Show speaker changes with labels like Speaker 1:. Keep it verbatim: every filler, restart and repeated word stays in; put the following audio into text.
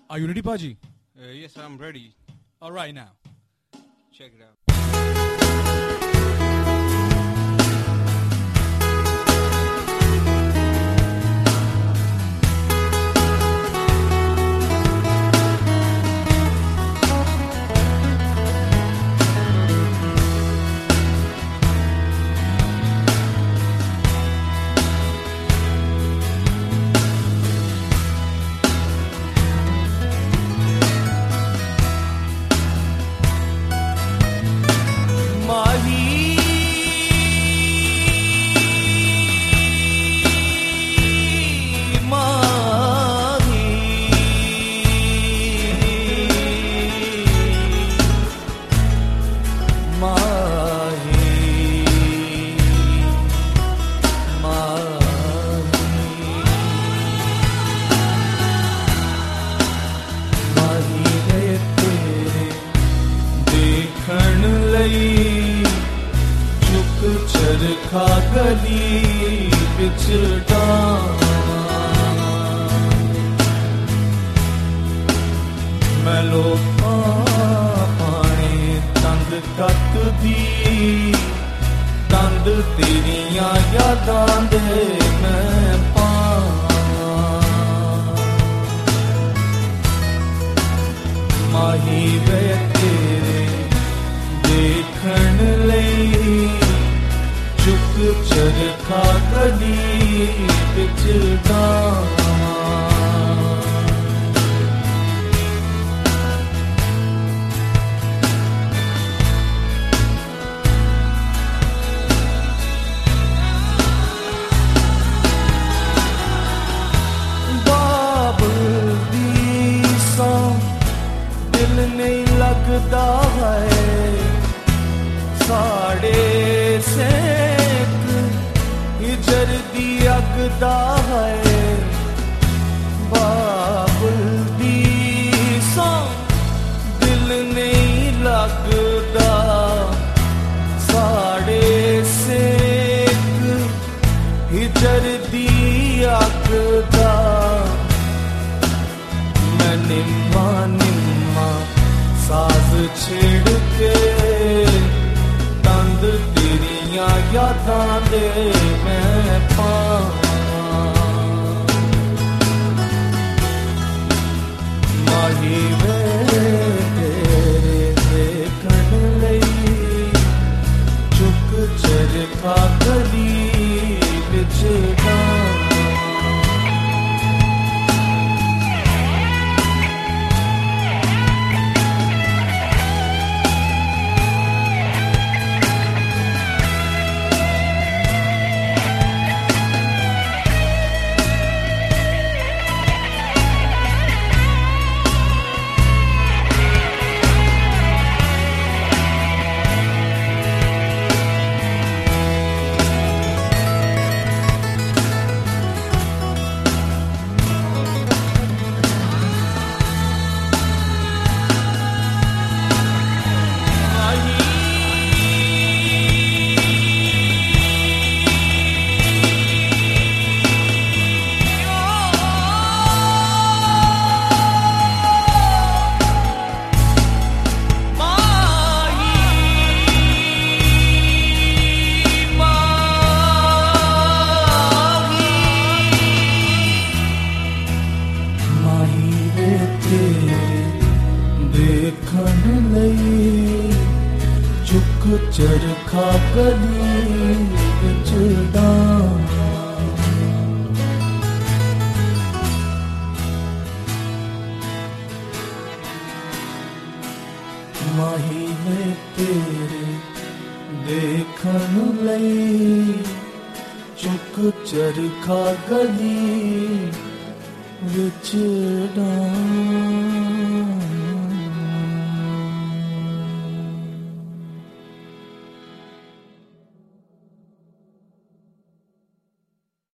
Speaker 1: Are you ready, Paji?
Speaker 2: Uh, yes, I'm ready.
Speaker 1: All right, now.
Speaker 2: Check it out.
Speaker 3: चरखा गली बिच मैं लोका पाने तंद तक दी तंद तेरिया यादां दे मैं पा माही वे तेरे देखण लई चुक चरखा गली बिच बाबुल दी सा दिल नहीं लगदा है साड़े से हिजर दी अगदा है बाबुल दी सो दिल नहीं लगदा साड़े से हिजर दी अगदा मैं निम्मा निम्मा साज छेड़ के तंद तेरिया यादां दे मैं पा माही वे तेरे देखण लई चुक चरखा गली बिच देखण लई चुक चरखा गली बिच माही में तेरे देखण लई चुक चरखा गली बिच